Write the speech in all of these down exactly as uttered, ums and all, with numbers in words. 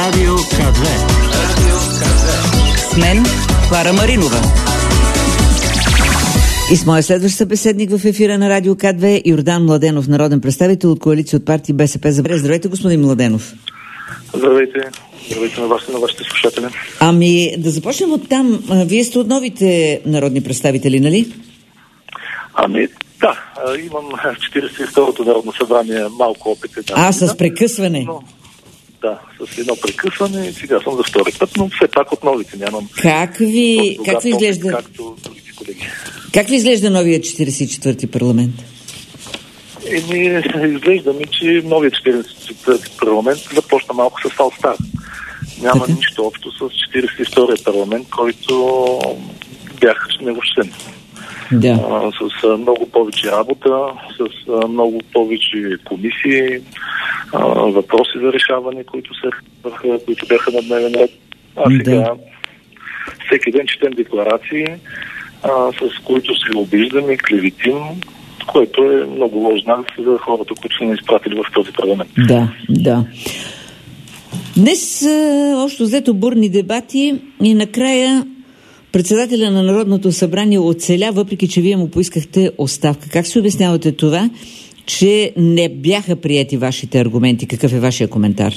Радио К две. С мен Клара Маринова. И с моя следващ събеседник в ефира на Радио К две Йордан Младенов, народен представител от коалиция от партии БСП за България. Здравейте, господин Младенов. Здравейте. Здравейте на вас и на вашите слушатели. Ами, да започнем от там. Вие сте от новите народни представители, нали? Ами, да. Имам четиридесет и второто народно събрание, малко опит. А, с прекъсване. Но, да, с едно прекъсване и сега съм за втори път, но все пак от новите нямам. Как ви, как ви изглежда? Както другите колеги. Как ви изглежда новия четиридесет и четвърти парламент? Еми, изглежда ми, че новият четиридесет и четвърти парламент започна малко с фалстар. Няма така нищо общо с четиридесет и втория парламент, който бях невъщен. Да. А, с а, много повече работа, с а, много повече комисии, а, въпроси за решаване, които, се, които бяха на дневен ред. А сега да. всеки ден четем декларации, а, с които се обиждаме, клеветим, което е много лош знак за хората, които са ни изпратили в този парламент. Да, да. Днес общо взето бурни дебати и накрая председателя на Народното събрание оцеля, въпреки че вие му поискахте оставка. Как се обяснявате това, че не бяха приети вашите аргументи? Какъв е вашия коментар?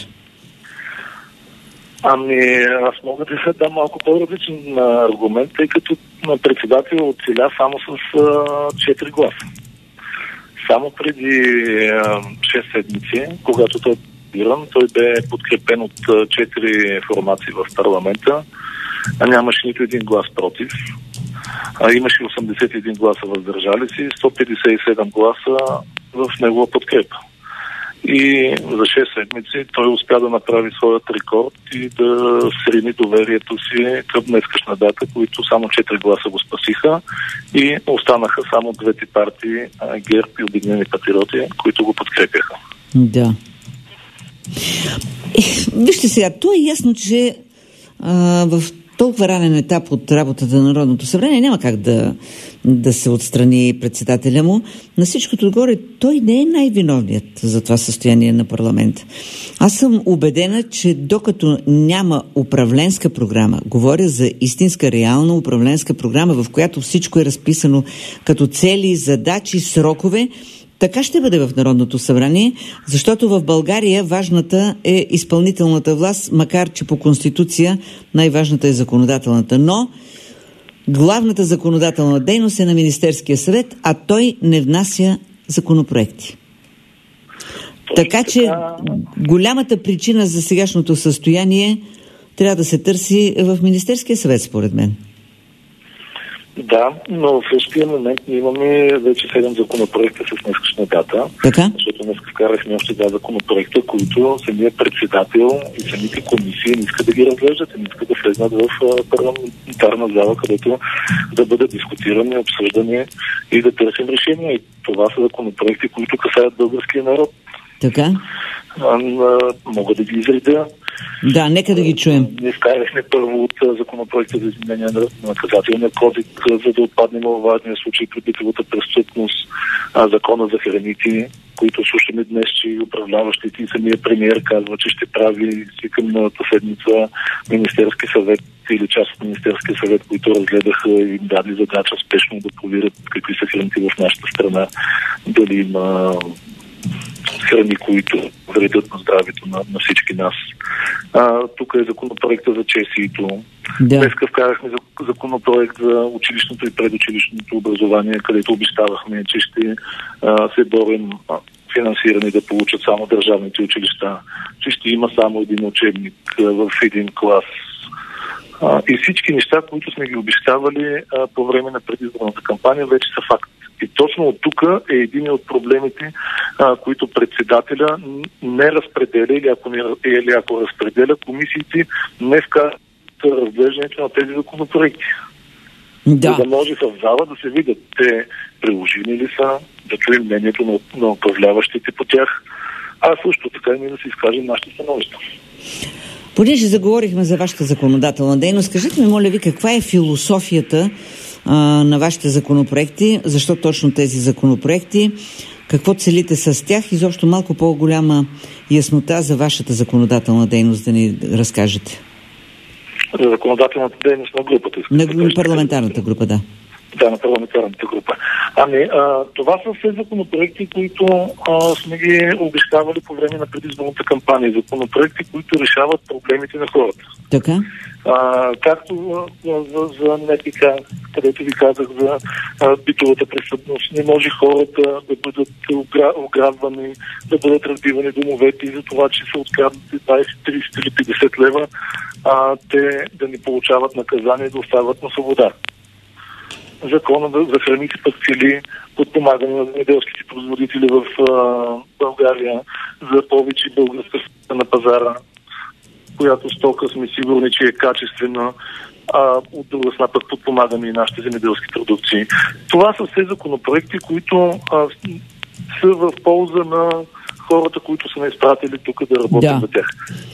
Ами, аз мога да дам малко по-различен аргумент, тъй като председател оцеля само с четири гласа. Само преди шест седмици, когато той той бе подкрепен от четири формации в парламента, а нямаше нито един глас против. А имаше осемдесет и един гласа въздържали си, сто петдесет и седем гласа в негова подкрепа. И за шест седмици той успя да направи своят рекорд и да срини доверието си към днескашна дата, които само четири гласа го спасиха и останаха само двете партии, ГЕРБ и Обединени патриоти, които го подкрепяха. Да. Вижте сега, то е ясно, че а, в толкова ранен етап от работата на Народното събрание няма как да, да се отстрани председателя му. На всичкото отгоре той не е най-виновният за това състояние на парламента. Аз съм убедена, че докато няма управленска програма, говоря за истинска, реална управленска програма, в която всичко е разписано като цели, задачи, срокове, така ще бъде в Народното събрание, защото в България важната е изпълнителната власт, макар че по Конституция най-важната е законодателната. Но главната законодателна дейност е на Министерския съвет, а той не внася законопроекти. Така че голямата причина за сегашното състояние трябва да се търси в Министерския съвет, според мен. Да, но в същия момент ние имаме вече седем законопроекта с днескашна дата. Така? Защото днес вкарахме още два законопроекта, които самият председател и самите комисии не искат да ги разглеждат и не искат да влезнат в парламентарна зала, където да бъдат дискутирани, обсъждани и да търсим решения. И това са законопроекти, които касаят българския народ. Така? А, мога да ги изредя. Да, нека да ги чуем. Ние вкарахме първо от законопроекта за изменение на наказателния кодекс, за да отпаднем във важния случай при битовата престъпност, закона за храните, които слушаме днес, че управляващите и самия премиер казва, че ще прави свикам миналата седмица Министерски съвет или част от Министерския съвет, които разгледаха и им даде задача спешно да проверят какви са храните в нашата страна, дали има храни, които вредят на здравето на, на всички нас. А, тук е законопроекта за ЧСИ-то. Да. Днеска вкарахме законопроект за училищното и предучилищното образование, където обещавахме, че ще а, се борим а, финансиране да получат само държавните училища, че ще има само един учебник а, в един клас. А, и всички неща, които сме ги обещавали а, по време на предизборната кампания, вече са факт. И точно от тук е един от проблемите, а, които председателя не разпределя или ако, не, или ако разпределя, комисиите не вкарат разглеждането на тези законопроекти. Да. За да може в зала да се видят те приложими ли са, да чуем мнението на, на управляващите по тях, а също така и ние да се изкажем нашите становища. Понеже заговорихме за вашата законодателна дейност, кажете ми, моля ви, каква е философията а, на вашите законопроекти, защо точно тези законопроекти, какво целите с тях? Изобщо малко по-голяма яснота за вашата законодателна дейност да ни разкажете. За законодателната дейност на групата. На парламентарната група, да. Да, на парламентарната група. Ами, а, това са все законопроекти, които а, сме ги обещавали по време на предизборната кампания. Законопроекти, които решават проблемите на хората. Така? А, както а, за, за НПК, където ви казах за а, битовата престъпност. Не може хората да бъдат ограбвани, да бъдат разбивани домовете и за това, че са откраднати двайсет, трийсет или петдесет лева, а, те да не получават наказание и да остават на свобода. Закона за храните пък цели подпомагане на земеделските производители в а, България за повече българска стока на пазара, която стока сме сигурни, че е качествена, а от друга страна пък подпомагаме и нашите земеделски продукции. Това са все законопроекти, които а, са в полза на хората, които са ме изпратили тук да работят да. за тях.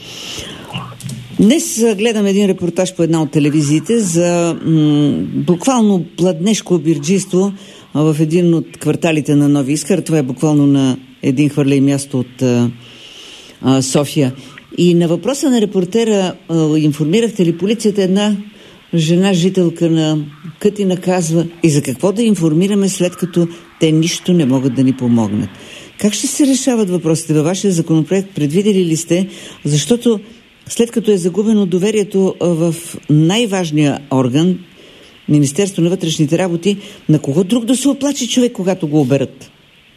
Днес гледам един репортаж по една от телевизиите за м- буквално пладнешко бирджийство в един от кварталите на Нови Искър. Това е буквално на един хвърлей място от а, а, София. И на въпроса на репортера а, информирахте ли полицията, една жена, жителка на Кътина, казва: и за какво да информираме, след като те нищо не могат да ни помогнат? Как ще се решават въпросите във вашия законопроект? Предвидели ли сте? Защото след като е загубено доверието в най-важния орган, Министерство на вътрешните работи, на кого друг да се оплаче човек, когато го оберат?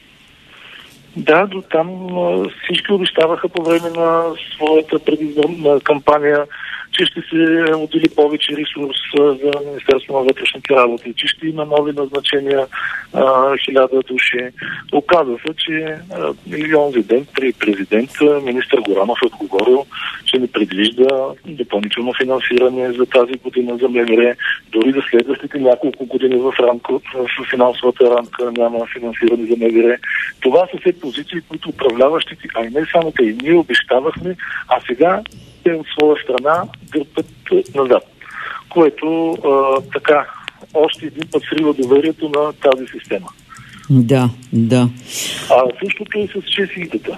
Да, до там всички обещаваха по време на своята предизборна кампания, че ще се отдели повече ресурс за Министерство на вътрешните работи, че ще има нови назначения, хиляда души. Оказва се, че и онзи ден при президента министър Горанов е отговорил, че не предвижда допълнително финансиране за тази година за МВР. Дори за следващите няколко години в, рамка, в финансовата рамка няма финансиране за МВР. Това са все позиции, които управляващите, а и не само те, и ние обещавахме, а сега те от своя страна гърпат назад. Което а, така още един път срива доверието на тази система. Да, да. А същото е с ЧСИ-тата.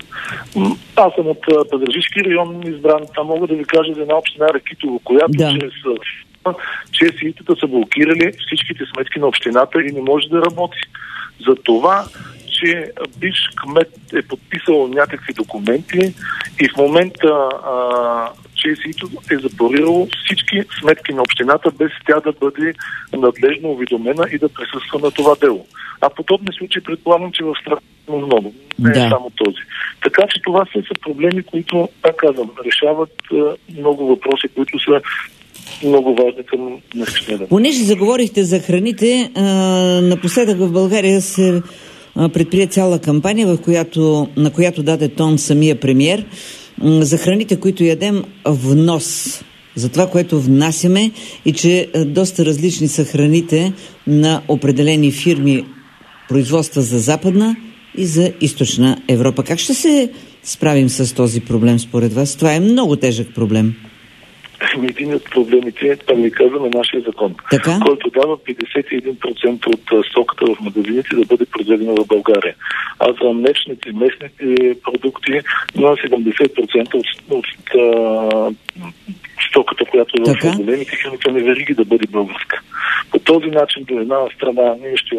Аз съм от Пазарджишки район избран. Там мога да ви кажа за една община Ракитово, която да. чрез ЧСИ-тата са блокирали всичките сметки на общината и не може да работи. За това, че бивш кмет е подписал някакви документи и в момента а, ЧСИ-то е запорирало всички сметки на общината, без тя да бъде надлежно уведомена и да присъства на това дело. А подобни случаи предполагам, че в страната много. Не да. е само този. Така че това са, са проблеми, които, пак казвам, решават а, много въпроси, които са много важни към днешния ден. Понеже заговорихте за храните, а, напоследък в България се предприе цяла кампания, в която, на която даде тон самия премиер, за храните, които ядем внос, за това, което внасяме, и че доста различни са храните на определени фирми, производства за Западна и за Източна Европа. Как ще се справим с този проблем според вас? Това е много тежък проблем. Един от проблемите, там ми казваме, нашия закон, така? който дава петдесет и един процента от стоката в магазините да бъде произведена в България. А за млечните, местните продукти на седемдесет процента от, от, от стоката, която е в големите хранителни вериги, да бъде българска. По този начин до една страна ние ще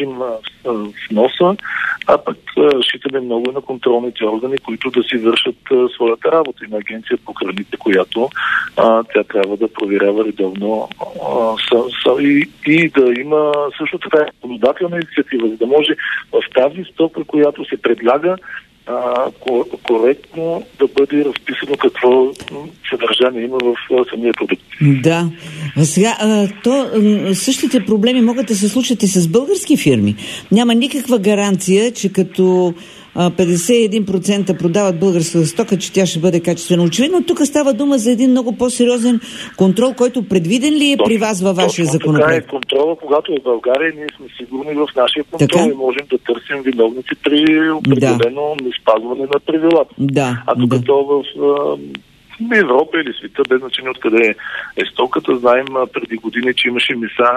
вноса, а пък считаме много на контролните органи, които да си вършат а, своята работа. И на Агенция по храните, която а, тя трябва да проверява редовно а, са, са, и, и да има също така законодателна инициатива, за да може в тази стока, която се предлага, А, коректно да бъде разписано какво съдържание има в самия продукт. Да. А сега, а, то, същите проблеми могат да се случат и с български фирми. Няма никаква гаранция, че като петдесет и един процента продават българска стока, че тя ще бъде качествена. Очевидно, тук става дума за един много по-сериозен контрол, който предвиден ли е точно, при вас във вашия законопроект? Така е контрола, когато е в България, ние сме сигурни в нашия контрол така? И можем да търсим виновници при определено да. неспазване на правилата. Да, а тук да. в а, Европа или света, без значение откъде е стоката, знаем а, преди години, че имаше меса, в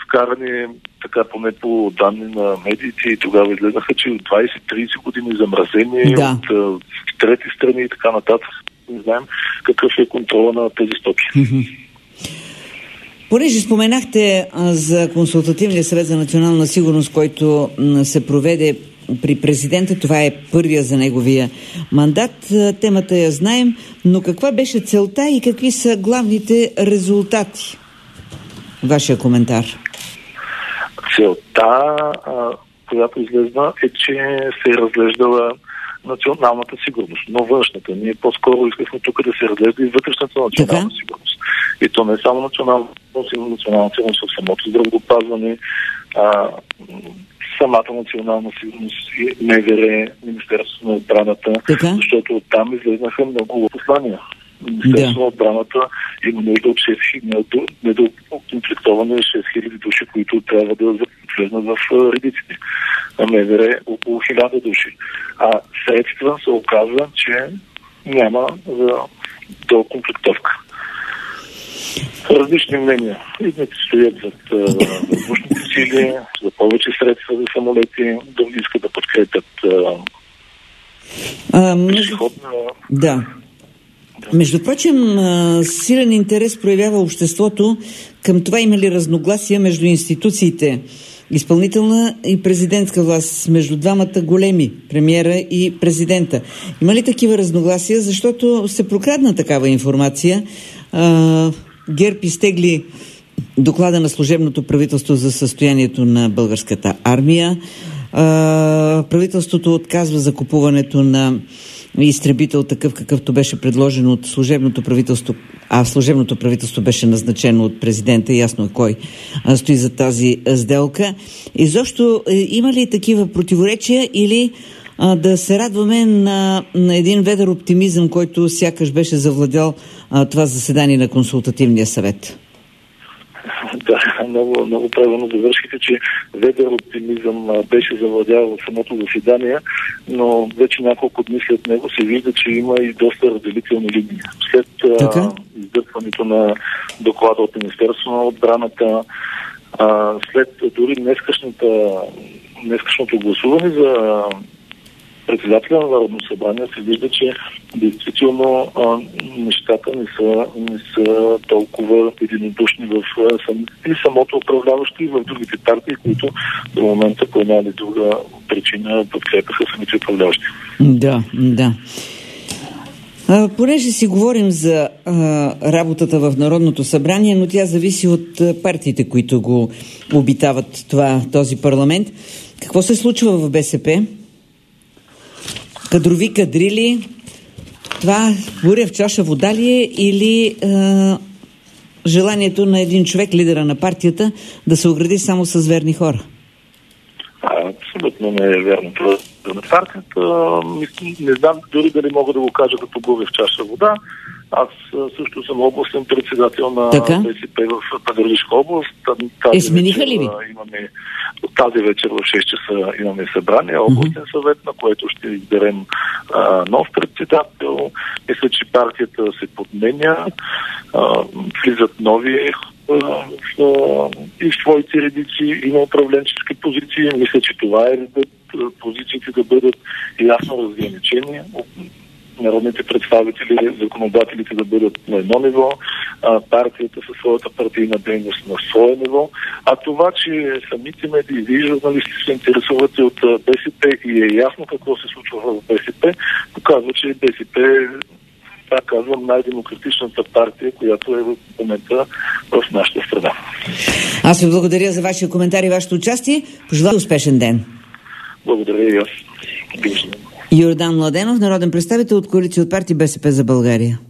вкарани, така поне по данни на медиите, и тогава изгледаха, че от двайсет-трийсет години замразени да. от uh, трети страни и така нататък. Не знаем какъв е контрола на тези стоки. Mm-hmm. Понеже споменахте а, за Консултативния съвет за национална сигурност, който м, се проведе при президента, това е първия за неговия мандат. Темата я знаем, но каква беше целта и какви са главните резултати? Вашия коментар. Целта, която излезна, е, че се е разглеждала националната сигурност, но външната. Ние по-скоро искахме тук да се разглежда и вътрешната национална така? сигурност. И то не е само национална сигурност, национална сигурност в самото здравеопазване, а самата национална сигурност и МВР, Министерството на отбраната, така? Защото оттам излезнаха много послания. Министерството да. на отбраната има нужда от шест хиляди, недокомплектовани шест хиляди души, които трябва да влезнат в редиците. На МВР около хиляда души. А средства се оказва, че няма за докомплектовка. Различни мнения. Едните стоят зад въздушните сили, за повече средства за самолети, други искат да подкрепят пешеходна... Да. Между прочим, силен интерес проявява обществото към това има ли разногласия между институциите, изпълнителна и президентска власт, между двамата големи, премиера и президента. Има ли такива разногласия? Защото се прокрадна такава информация. ГЕРБ изтегли доклада на служебното правителство за състоянието на българската армия. Правителството отказва закупуването на изтребител такъв, какъвто беше предложен от служебното правителство, а служебното правителство беше назначено от президента, ясно е кой стои за тази сделка. Изобщо има ли такива противоречия или а, да се радваме на, на един ведър оптимизъм, който сякаш беше завладял а, това заседание на Консултативния съвет? Да, много, много правилно завършите, че ведър оптимизъм беше завладял в самото заседание, но вече няколко дни след него се вижда, че има и доста разделителни линии. След а, издърпването на доклада от Министерството на отбраната, а, след дори днескашното гласуване за председателя на Народно събрание се вижда, че действително а, нещата не са, не са толкова единодушни в сам, и самото управляващо и в другите партии, които до момента по една или друга причина подкрепяха самите управляващи. Да, да. А, понеже си говорим за а, работата в Народното събрание, но тя зависи от а, партиите, които го обитават това, този парламент. Какво се случва в БСП? Кадрови кадрили, това буря в чаша вода ли е или е, желанието на един човек, лидера на партията, да се огради само с верни хора? А, абсолютно не е верно това на партията. Не знам дори дали мога да го кажа като буря в чаша вода. Аз също съм областен председател на БСП в Пазарджишка област. Е, смениха ли ви? Имаме, тази вечер в шест часа имаме събрание, областен mm-hmm. съвет, на което ще изберем а, нов председател. Мисля, че партията се подменя, а, влизат нови а, в, и в своите редици, има управленчески позиции. Мисля, че това е позициите да бъдат ясно разграничени. Народните представители, законодателите да бъдат на едно ниво, а партията със своята партийна дейност на свое ниво. А това, че самите медии и журналисти се интересуват от БСП и е ясно какво се случва в БСП, показва, че БСП е, така казвам, най-демократичната партия, която е в момента в нашата страна. Аз ви благодаря за вашия коментар и вашето участие. Пожелавам успешен ден. Благодаря и аз. Йордан Младенов, народен представител от коалиция от партия БСП за България.